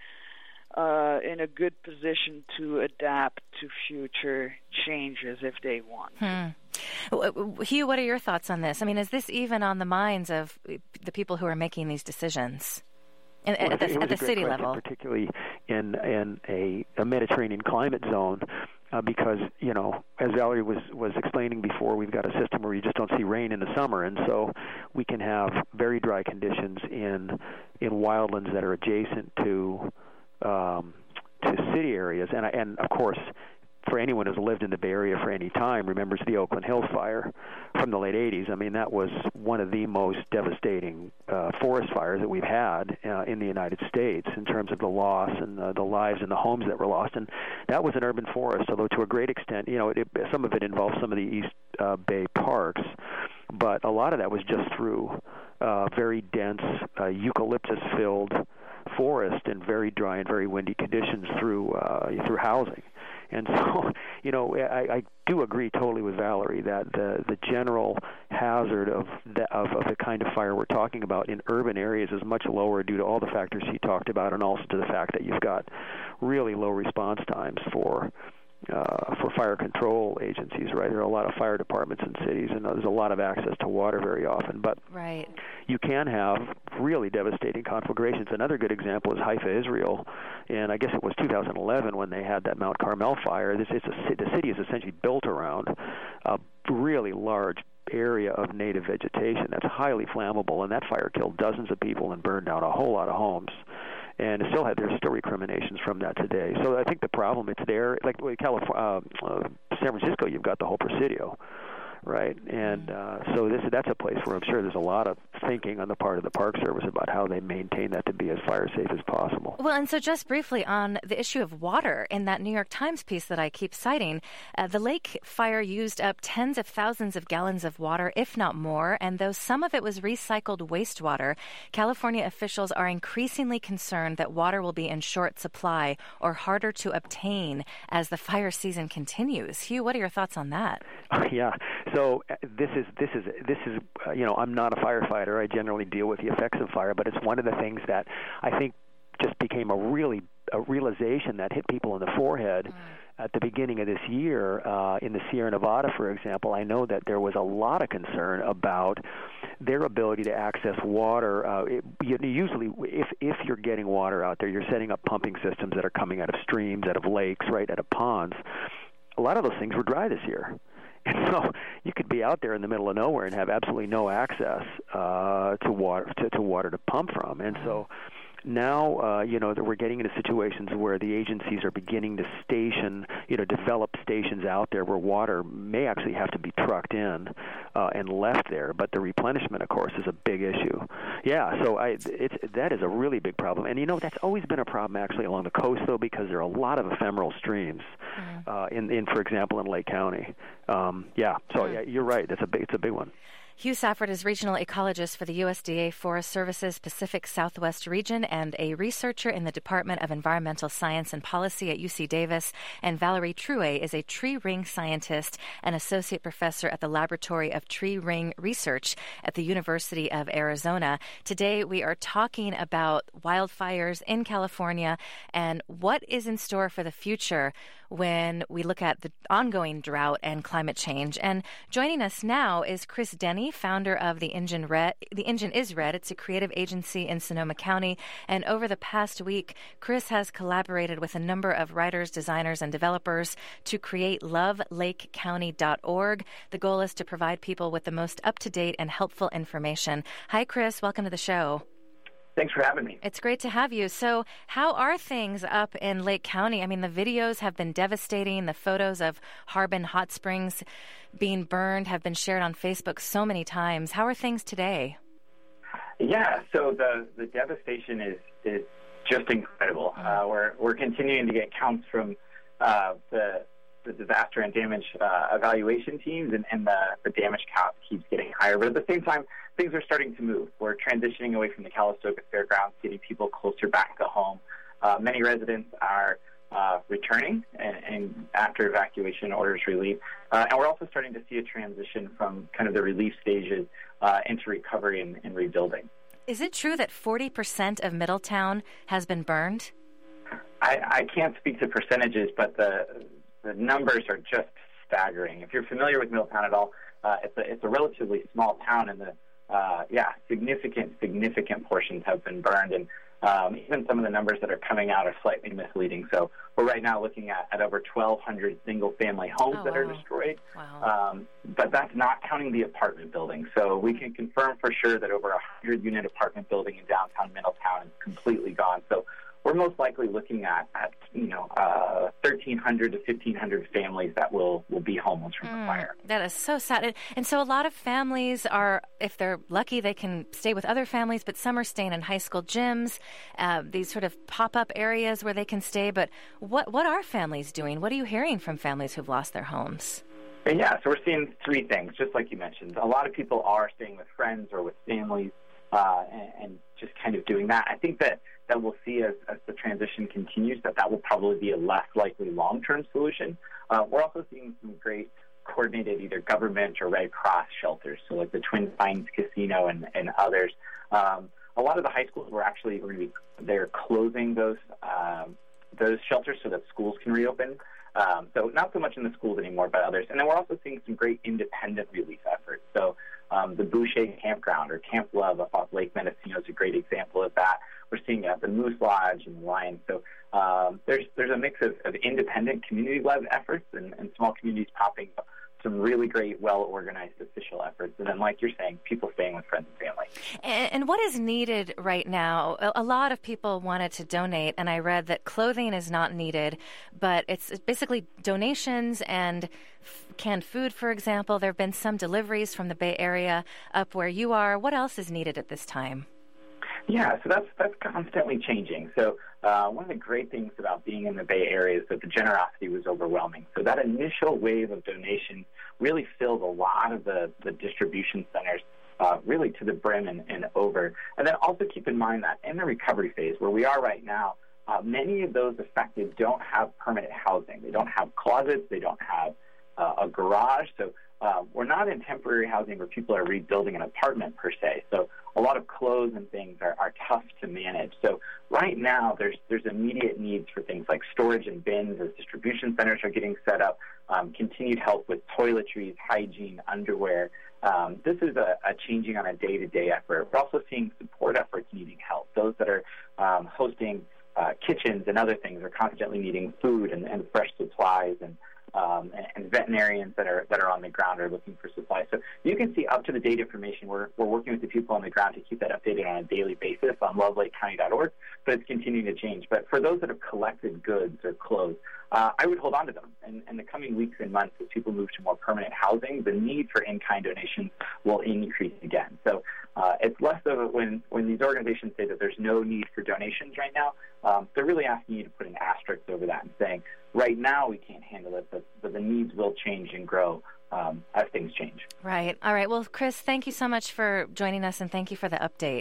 uh, in a good position to adapt to future changes if they want. Hmm. Hugh, what are your thoughts on this? I mean, is this even on the minds of the people who are making these decisions in, well, at the, at the city question, level? Particularly in in a, a Mediterranean climate zone. Uh, because, you know, as Valerie was, was explaining before, we've got a system where you just don't see rain in the summer, and so we can have very dry conditions in in wildlands that are adjacent to um, to city areas. And, and, of course, for anyone who's lived in the Bay Area for any time remembers the Oakland Hills fire from the late eighties. I mean, that was one of the most devastating uh, forest fires that we've had uh, in the United States in terms of the loss and uh, the lives and the homes that were lost. And that was an urban forest, although to a great extent, you know, it, some of it involved some of the East uh, Bay parks, but a lot of that was just through uh, very dense uh, eucalyptus-filled forest and very dry and very windy conditions through uh, through housing. And so, you know, I, I do agree totally with Valerie that the the general hazard of the, of, of the kind of fire we're talking about in urban areas is much lower due to all the factors he talked about, and also to the fact that you've got really low response times for uh, for fire control agencies, right? There are a lot of fire departments in cities, and there's a lot of access to water very often. But right. you can have really devastating conflagrations. Another good example is Haifa, Israel, and I guess it was two thousand eleven when they had that Mount Carmel fire. This is a, the city is essentially built around a really large area of native vegetation that's highly flammable, and that fire killed dozens of people and burned down a whole lot of homes. And it still had there's still recriminations from that today. So I think the problem it's there. Like California, uh, uh, San Francisco, you've got the whole Presidio, right? And uh, so this that's a place where I'm sure there's a lot of thinking on the part of the Park Service about how they maintain that to be as fire safe as possible. Well, and so just briefly on the issue of water, in that New York Times piece that I keep citing, uh, the lake fire used up tens of thousands of gallons of water, if not more, and though some of it was recycled wastewater, California officials are increasingly concerned that water will be in short supply or harder to obtain as the fire season continues. Hugh, what are your thoughts on that? Yeah. So uh, this is this is this is uh, you know, I'm not a firefighter. I generally deal with the effects of fire, but it's one of the things that I think just became a really a realization that hit people in the forehead mm. at the beginning of this year. Uh, in the Sierra Nevada, for example, I know that there was a lot of concern about their ability to access water. Uh, it, you, usually, if if you're getting water out there, you're setting up pumping systems that are coming out of streams, out of lakes, right, out of ponds. A lot of those things were dry this year. And so you could be out there in the middle of nowhere and have absolutely no access uh, to water to, to water to pump from. And so now, uh, you know, that we're getting into situations where the agencies are beginning to station, you know, develop stations out there where water may actually have to be trucked in uh, and left there. But the replenishment, of course, is a big issue. Yeah, so I, it's, that is a really big problem. And, you know, that's always been a problem, actually, along the coast, though, because there are a lot of ephemeral streams, mm. uh, in, in, for example, in Lake County. Um, yeah, so mm. yeah, you're right. That's a big, it's a big one. Hugh Safford is regional ecologist for the U S D A Forest Service's Pacific Southwest region and a researcher in the Department of Environmental Science and Policy at U C Davis. And Valerie Truet is a tree ring scientist and associate professor at the Laboratory of Tree Ring Research at the University of Arizona. Today, we are talking about wildfires in California and what is in store for the future when we look at the ongoing drought and climate change. And joining us now is Chris Denny, founder of the Engine Red. The Engine is Red. It's a creative agency in Sonoma County. And over the past week, Chris has collaborated with a number of writers, designers, and developers to create love lake county dot org. The goal is to provide people with the most up-to-date and helpful information. Hi, Chris. Welcome to the show. Thanks for having me. It's great to have you. So how are things up in Lake County? I mean, the videos have been devastating. The photos of Harbin Hot Springs being burned have been shared on Facebook so many times. How are things today? Yeah, so the, the devastation is, is just incredible. Mm-hmm. Uh, we're, we're continuing to get counts from uh, the the disaster and damage uh, evaluation teams, and, and the, the damage count keeps getting higher. But at the same time, things are starting to move. We're transitioning away from the Calistoga Fairgrounds, getting people closer back to home. Uh, many residents are uh, returning and, and after evacuation orders relief. Uh, and we're also starting to see a transition from kind of the relief stages uh, into recovery and, and rebuilding. Is it true that forty percent of Middletown has been burned? I, I can't speak to percentages, but the the numbers are just staggering. If you're familiar with Middletown at all, uh, it's a it's a relatively small town, and the uh, yeah significant significant portions have been burned, and um, even some of the numbers that are coming out are slightly misleading. So we're right now looking at, at over twelve hundred single family homes oh, that wow. are destroyed, wow. um, but that's not counting the apartment buildings. So we can confirm for sure that over a hundred unit apartment building in downtown Middletown is completely gone. So we're most likely looking at, at you know, uh, thirteen hundred to fifteen hundred families that will, will be homeless from mm, the fire. That is so sad. And, and so a lot of families are, if they're lucky, they can stay with other families, but some are staying in high school gyms, uh, these sort of pop-up areas where they can stay. But what, what are families doing? What are you hearing from families who've lost their homes? And yeah, so we're seeing three things, just like you mentioned. A lot of people are staying with friends or with families uh, and, and just kind of doing that. I think that that we'll see as, as the transition continues, that that will probably be a less likely long-term solution. Uh, we're also seeing some great coordinated either government or Red Cross shelters, so like the Twin Pines Casino and, and others. Um, a lot of the high schools were actually going to be, they're closing those um, those shelters so that schools can reopen. Um, so not so much in the schools anymore, but others. And then we're also seeing some great independent relief efforts. So um, the Boucher Campground or Camp Love up off Lake Mendocino is a great example of that. We're seeing it at the Moose Lodge and the Lion. So um, there's there's a mix of, of independent community-led efforts and, and small communities popping up. Some really great, well-organized official efforts. And then, like you're saying, people staying with friends and family. And, and what is needed right now? A, a lot of people wanted to donate, and I read that clothing is not needed, but it's basically donations and f- canned food, for example. There have been some deliveries from the Bay Area up where you are. What else is needed at this time? Yeah, so that's that's constantly changing. So uh, one of the great things about being in the Bay Area is that the generosity was overwhelming. So that initial wave of donations really filled a lot of the, the distribution centers uh, really to the brim and, and over. And then also keep in mind that in the recovery phase, where we are right now, uh, many of those affected don't have permanent housing. They don't have closets. They don't have uh, a garage. So Uh, we're not in temporary housing where people are rebuilding an apartment per se. So a lot of clothes and things are, are tough to manage. So right now there's there's immediate needs for things like storage and bins as distribution centers are getting set up, um, continued help with toiletries, hygiene, underwear. Um, this is a, a changing on a day-to-day effort. We're also seeing support efforts needing help. Those that are um, hosting uh, kitchens and other things are constantly needing food and, and fresh supplies, and Um, and, and veterinarians that are that are on the ground are looking for supplies. So you can see up-to-the-date information. We're, we're working with the people on the ground to keep that updated on a daily basis on love lake county dot org, but it's continuing to change. But for those that have collected goods or clothes, uh, I would hold on to them. And in the coming weeks and months, as people move to more permanent housing, the need for in-kind donations will increase again. So Uh, it's less of when, when these organizations say that there's no need for donations right now, um, they're really asking you to put an asterisk over that and saying, right now we can't handle it, but, but the needs will change and grow um, as things change. Right. All right. Well, Chris, thank you so much for joining us, and thank you for the update.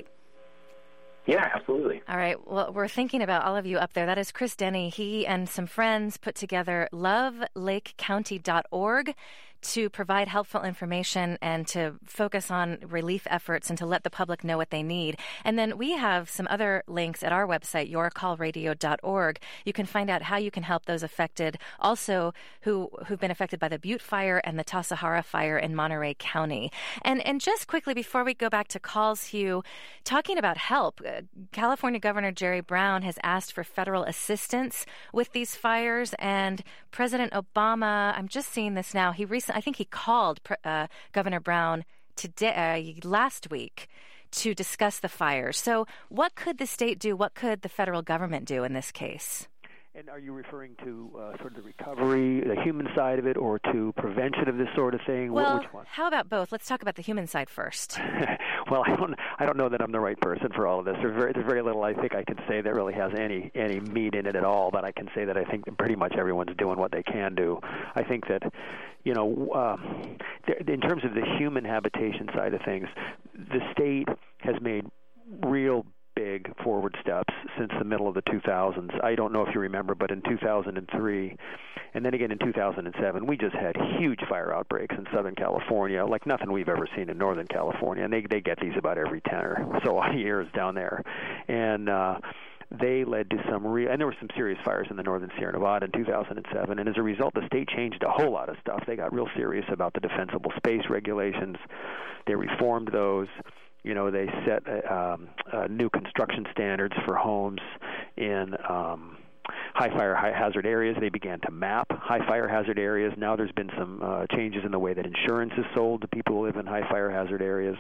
Yeah, absolutely. All right. Well, we're thinking about all of you up there. That is Chris Denny. He and some friends put together love lake county dot org to provide helpful information and to focus on relief efforts and to let the public know what they need. And then we have some other links at our website, your call radio dot org. You can find out how you can help those affected, also who, who've been affected by the Butte Fire and the Tassajara Fire in Monterey County. And, and just quickly, before we go back to calls, Hugh, talking about help, uh, California Governor Jerry Brown has asked for federal assistance with these fires, and President Obama, I'm just seeing this now, he recently I think he called uh, Governor Brown today, uh, last week, to discuss the fires. So what could the state do? What could the federal government do in this case? And are you referring to uh, sort of the recovery, the human side of it, or to prevention of this sort of thing? Well, Which one? How about both? Let's talk about the human side first. Well, I don't, I don't know that I'm the right person for all of this. There's very, there's very little I think I can say that really has any, any meat in it at all, but I can say that I think pretty much everyone's doing what they can do. I think that, you know, um, in terms of the human habitation side of things, the state has made real big forward steps since the middle of the two thousands. I don't know if you remember, but in two thousand three and then again in two thousand seven, we just had huge fire outbreaks in Southern California, like nothing we've ever seen in Northern California. And they they get these about every ten or so years down there. And uh, they led to some real, and there were some serious fires in the northern Sierra Nevada in two thousand seven. And as a result, the state changed a whole lot of stuff. They got real serious about the defensible space regulations. They reformed those. You know, they set um, uh, new construction standards for homes in um, high fire, high hazard areas. They began to map high fire hazard areas. Now there's been some uh, changes in the way that insurance is sold to people who live in high fire hazard areas.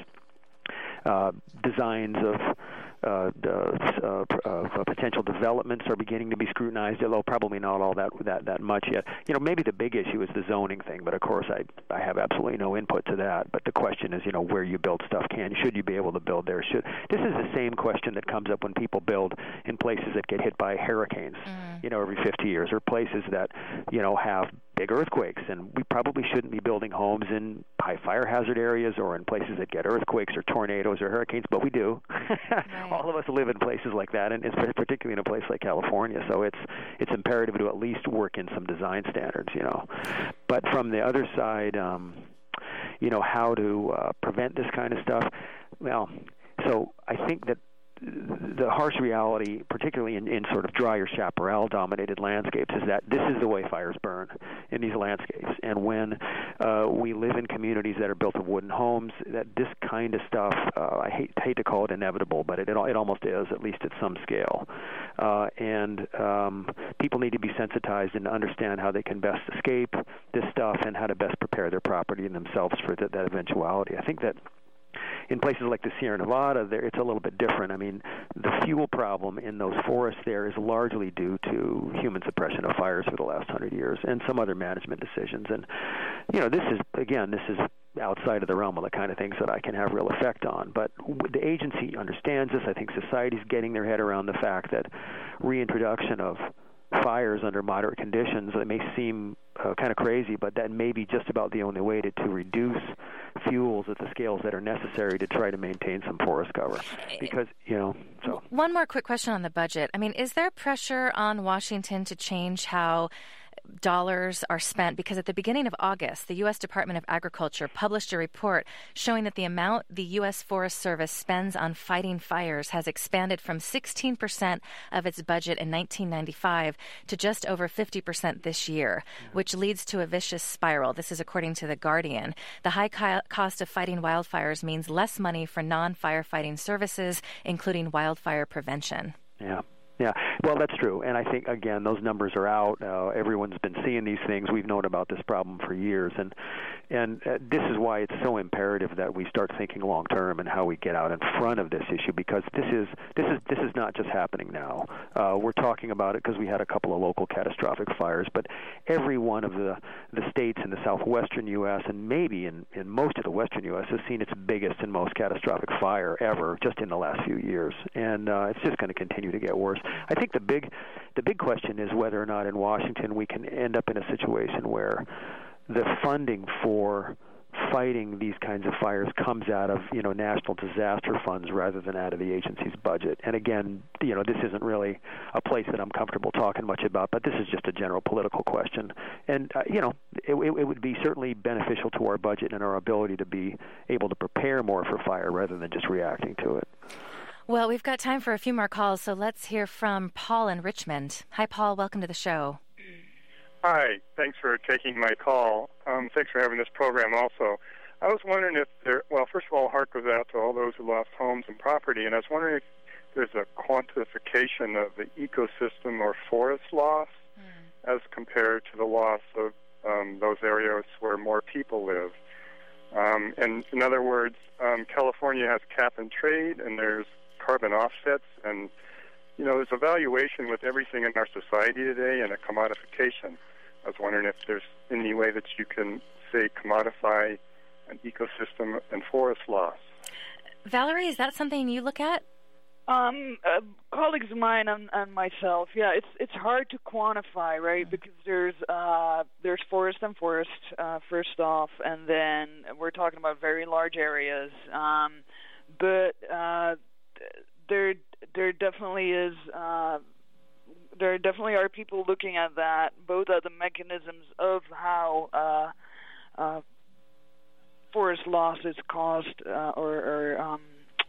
Uh, designs of uh, uh, uh, potential developments are beginning to be scrutinized, although probably not all that that that much yet. You know, maybe the big issue is the zoning thing, but of course I I have absolutely no input to that. But the question is, you know, where you build stuff can should you be able to build there? Should this is the same question that comes up when people build in places that get hit by hurricanes, mm. you know, every fifty years, or places that you know have big earthquakes, and we probably shouldn't be building homes in high fire hazard areas or in places that get earthquakes or tornadoes or hurricanes, but we do. Right. All of us live in places like that, and it's particularly in a place like California, so it's it's imperative to at least work in some design standards, you know. But from the other side, um, you know, how to uh, prevent this kind of stuff, well, so I think that the harsh reality, particularly in, in sort of drier chaparral-dominated landscapes, is that this is the way fires burn in these landscapes. And when uh, we live in communities that are built of wooden homes, that this kind of stuff, uh, I hate hate to call it inevitable, but it, it, it almost is, at least at some scale. Uh, and um, people need to be sensitized and understand how they can best escape this stuff and how to best prepare their property and themselves for that, that eventuality. I think that in places like the Sierra Nevada, there it's a little bit different. I mean, the fuel problem in those forests there is largely due to human suppression of fires for the last hundred years and some other management decisions. And, you know, this is, again, this is outside of the realm of the kind of things that I can have real effect on. But the agency understands this. I think society's getting their head around the fact that reintroduction of fires under moderate conditions, it may seem uh, kind of crazy, but that may be just about the only way to, to reduce fuels at the scales that are necessary to try to maintain some forest cover. Because, you know, so. One more quick question on the budget. I mean, is there pressure on Washington to change how dollars are spent? Because at the beginning of August, the U S Department of Agriculture published a report showing that the amount the U S Forest Service spends on fighting fires has expanded from sixteen percent of its budget in nineteen ninety-five to just over fifty percent this year, which leads to a vicious spiral. This is according to The Guardian. The high co- cost of fighting wildfires means less money for non-firefighting services, including wildfire prevention. Yeah. Yeah, well, that's true. And I think, again, those numbers are out. Uh, everyone's been seeing these things. We've known about this problem for years. And and uh, this is why it's so imperative that we start thinking long term and how we get out in front of this issue, because this is this is this is not just happening now. Uh, we're talking about it because we had a couple of local catastrophic fires, but every one of the, the states in the southwestern U S and maybe in, in most of the western U S has seen its biggest and most catastrophic fire ever just in the last few years. And uh, it's just going to continue to get worse. I think the big the big question is whether or not in Washington we can end up in a situation where the funding for fighting these kinds of fires comes out of, you know, national disaster funds rather than out of the agency's budget. And again, you know, this isn't really a place that I'm comfortable talking much about, but this is just a general political question. And, uh, you know, it, it would be certainly beneficial to our budget and our ability to be able to prepare more for fire rather than just reacting to it. Well, we've got time for a few more calls, so let's hear from Paul in Richmond. Hi, Paul. Welcome to the show. Hi. Thanks for taking my call. Um, thanks for having this program also. I was wondering if there, well, first of all, heart goes out to all those who lost homes and property, and I was wondering if there's a quantification of the ecosystem or forest loss mm. as compared to the loss of um, those areas where more people live. Um, and in other words, um, California has cap and trade, and there's carbon offsets, and you know, there's a valuation with everything in our society today and a commodification. I was wondering if there's any way that you can, say, commodify an ecosystem and forest loss. Valerie, is that something you look at? Um, uh, colleagues of mine and, and myself, yeah, it's it's hard to quantify, right? Mm-hmm. Because there's uh, there's forest and forest, uh, first off, and then we're talking about very large areas. Um, but uh, there there definitely is uh, there definitely are people looking at that, both at the mechanisms of how uh, uh, forest loss is caused uh, or, or um,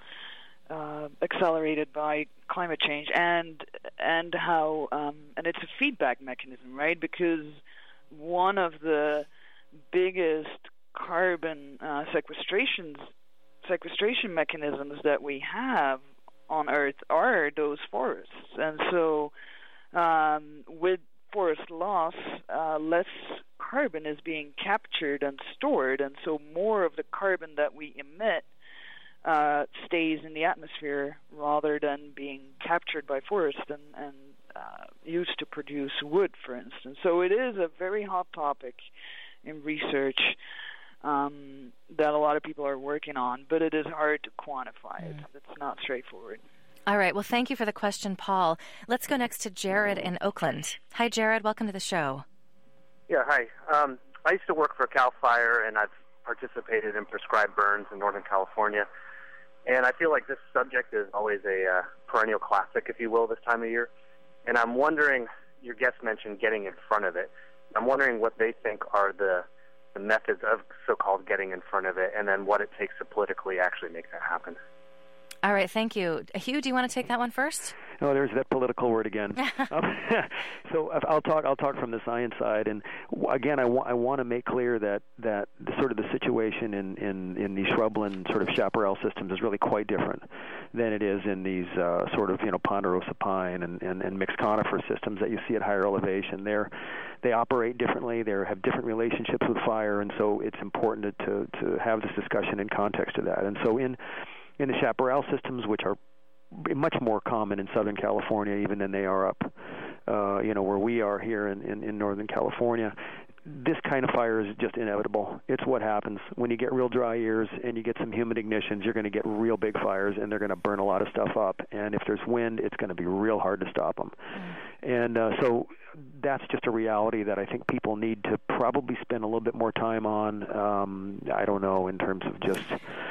uh, accelerated by climate change, and and how um, and it's a feedback mechanism, right? Because one of the biggest carbon uh, sequestration sequestration mechanisms that we have on Earth are those forests, and so um, with forest loss, uh, less carbon is being captured and stored, and so more of the carbon that we emit uh, stays in the atmosphere rather than being captured by forests and, and uh, used to produce wood, for instance. So it is a very hot topic in research um, that a lot of people are working on, but it is hard to quantify it. It's not straightforward. All right. Well, thank you for the question, Paul. Let's go next to Jared in Oakland. Hi, Jared. Welcome to the show. Yeah, hi. Um, I used to work for CAL FIRE, and I've participated in prescribed burns in Northern California. And I feel like this subject is always a uh, perennial classic, if you will, this time of year. And I'm wondering, your guest mentioned getting in front of it. I'm wondering what they think are the, the methods of so-called getting in front of it, and then what it takes to politically actually make that happen. All right, thank you. Hugh, do you want to take that one first? Oh, there's that political word again. um, so I'll talk. I'll talk from the science side, and again, I, wa- I want to make clear that that the, sort of the situation in, in, in these shrubland sort of chaparral systems is really quite different than it is in these uh, sort of you know ponderosa pine and, and, and mixed conifer systems that you see at higher elevation. They're they operate differently. They have different relationships with fire, and so it's important to to, to have this discussion in context of that. And so in in the chaparral systems, which are much more common in Southern California even than they are up, uh, you know, where we are here in, in, in Northern California, this kind of fire is just inevitable. It's what happens. When you get real dry years and you get some humid ignitions, you're going to get real big fires, and they're going to burn a lot of stuff up. And if there's wind, it's going to be real hard to stop them. Mm. And uh, so that's just a reality that I think people need to probably spend a little bit more time on. Um, I don't know, in terms of just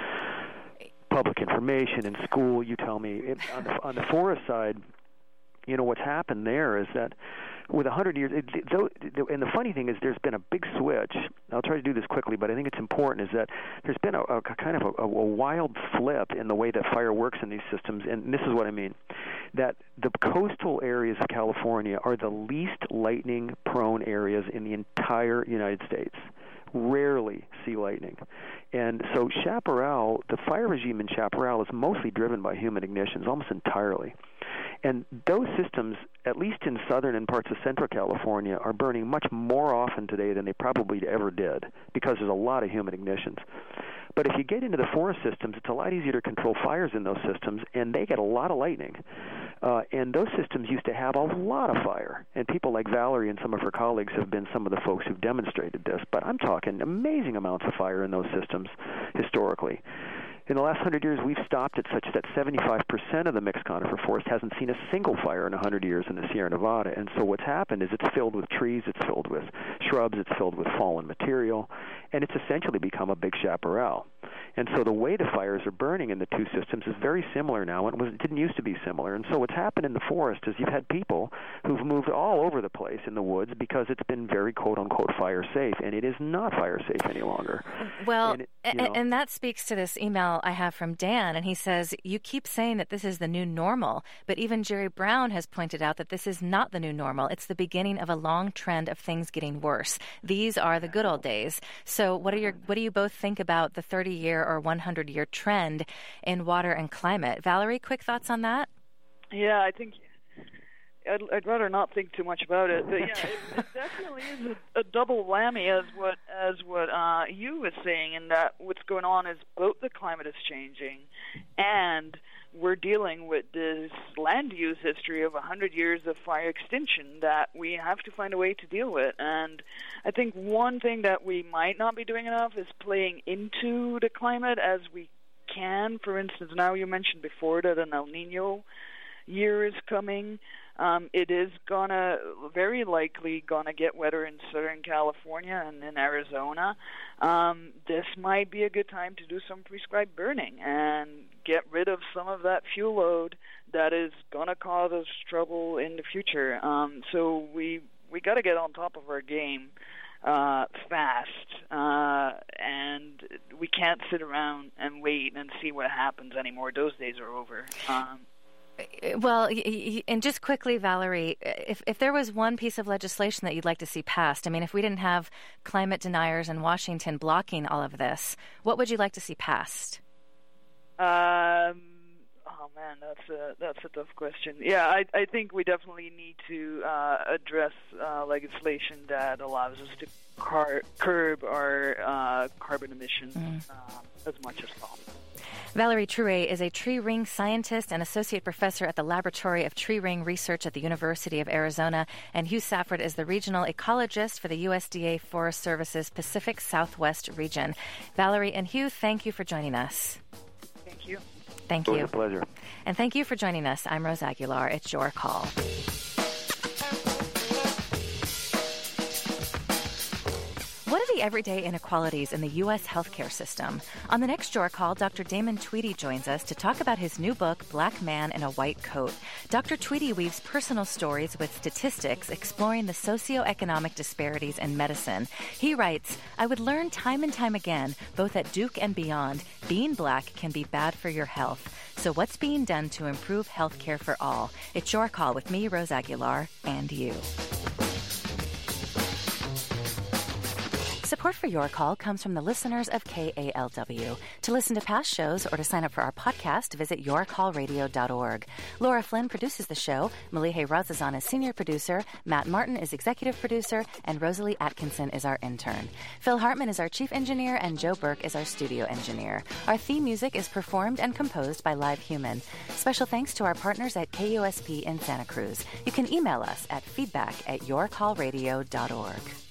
public information in school. You tell me. It, on, the, on the forest side, you know, what's happened there is that with one hundred years, it, it, and the funny thing is there's been a big switch. I'll try to do this quickly, but I think it's important, is that there's been a, a kind of a, a wild flip in the way that fire works in these systems, and this is what I mean, that the coastal areas of California are the least lightning-prone areas in the entire United States. Rarely see lightning. And so chaparral, the fire regime in chaparral is mostly driven by human ignitions, almost entirely. And those systems, at least in southern and parts of central California, are burning much more often today than they probably ever did because there's a lot of human ignitions. But if you get into the forest systems, it's a lot easier to control fires in those systems, and they get a lot of lightning. Uh, and those systems used to have a lot of fire. And people like Valerie and some of her colleagues have been some of the folks who've demonstrated this. But I'm talking amazing amounts of fire in those systems historically. In the last hundred years, we've stopped it such that seventy-five percent of the mixed conifer forest hasn't seen a single fire in a hundred years in the Sierra Nevada. And so what's happened is it's filled with trees, it's filled with shrubs, it's filled with fallen material, and it's essentially become a big chaparral. And so the way the fires are burning in the two systems is very similar now, and it, was, it didn't used to be similar. And so what's happened in the forest is you've had people who've moved all over the place in the woods because it's been very quote-unquote fire safe, and it is not fire safe any longer. Well, and, it, and, and that speaks to this email I have from Dan, and he says, you keep saying that this is the new normal, but even Jerry Brown has pointed out that this is not the new normal. It's the beginning of a long trend of things getting worse. These are the good old days. So what are your what do you both think about the thirty-year or one hundred year trend in water and climate? Valerie, quick thoughts on that? Yeah, I think I'd, I'd rather not think too much about it. But yeah, it, it definitely is a, a double whammy, as what as what uh, you was saying, in that what's going on is both the climate is changing, and we're dealing with this land use history of one hundred years of fire extinction that we have to find a way to deal with. And I think one thing that we might not be doing enough is playing into the climate as we can. For instance, now you mentioned before that an El Nino year is coming. Um, it is gonna very likely gonna get wetter in Southern California and in Arizona. Um, this might be a good time to do some prescribed burning and get rid of some of that fuel load that is gonna cause us trouble in the future. Um, so we we got to get on top of our game uh, fast, uh, and we can't sit around and wait and see what happens anymore. Those days are over. Um, Well, and just quickly, Valerie, if if there was one piece of legislation that you'd like to see passed, I mean, if we didn't have climate deniers in Washington blocking all of this, what would you like to see passed? Um, oh man, that's a that's a tough question. Yeah, I I think we definitely need to uh, address uh, legislation that allows us to car- curb our uh, carbon emissions mm. uh, as much as possible. Valerie Trouet is a tree ring scientist and associate professor at the Laboratory of Tree Ring Research at the University of Arizona, and Hugh Safford is the regional ecologist for the U S D A Forest Service's Pacific Southwest region. Valerie and Hugh, thank you for joining us. Thank you. Thank you. It was a pleasure. And thank you for joining us. I'm Rose Aguilar. It's your call. What are the everyday inequalities in the U S healthcare system? On the next Your Call, Doctor Damon Tweedy joins us to talk about his new book, Black Man in a White Coat. Doctor Tweedy weaves personal stories with statistics exploring the socioeconomic disparities in medicine. He writes, I would learn time and time again, both at Duke and beyond, being black can be bad for your health. So what's being done to improve healthcare for all? It's Your Call with me, Rose Aguilar, and you. Support for Your Call comes from the listeners of K A L W. To listen to past shows or to sign up for our podcast, visit your call radio dot org. Laura Flynn produces the show. Malihe Razazan is senior producer. Matt Martin is executive producer. And Rosalie Atkinson is our intern. Phil Hartman is our chief engineer. And Joe Burke is our studio engineer. Our theme music is performed and composed by Live Human. Special thanks to our partners at K U S P in Santa Cruz. You can email us at feedback at your call radio dot org.